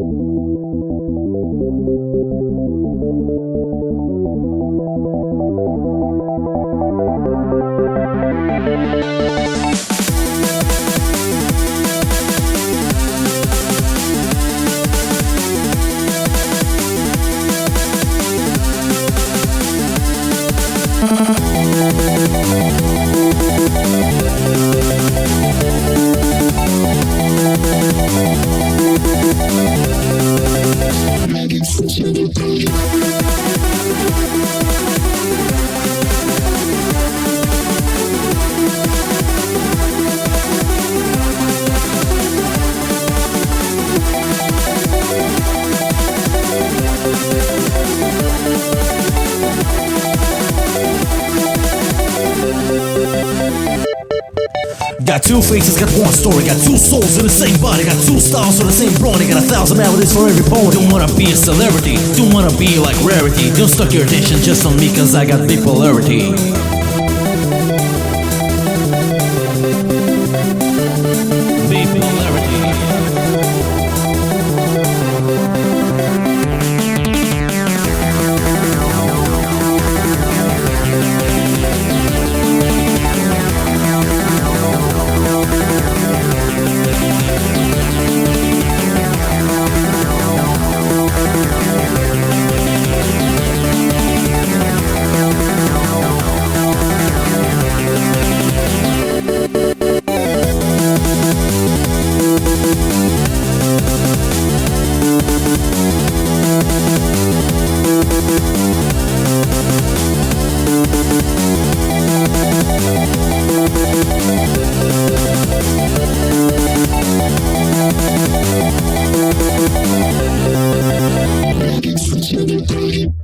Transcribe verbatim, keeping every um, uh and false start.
Got two faces, got one story, got two souls in the same body, got two styles for the same brony, got a thousand melodies for every pony. Don't wanna be a celebrity, don't wanna be like rarity. Don't stuck your attention just on me cause I got bipolarity. Bipolarity. Switch to the